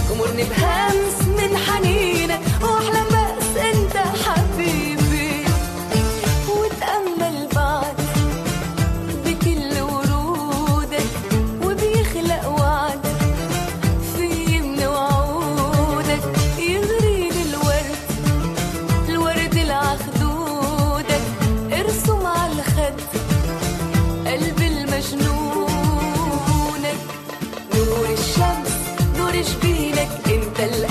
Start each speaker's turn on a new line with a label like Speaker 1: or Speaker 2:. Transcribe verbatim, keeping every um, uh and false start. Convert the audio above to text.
Speaker 1: أمرني بهمس من حنينك وأحلم بس أنت حبيبي، وتأمل بعد بكل ورودك وبيخلق وعدك في من وعودك، يغريد الورد الورد العخدودك، ارسم على الخد قلب المجنونك، نور الشمس نور جبينك انت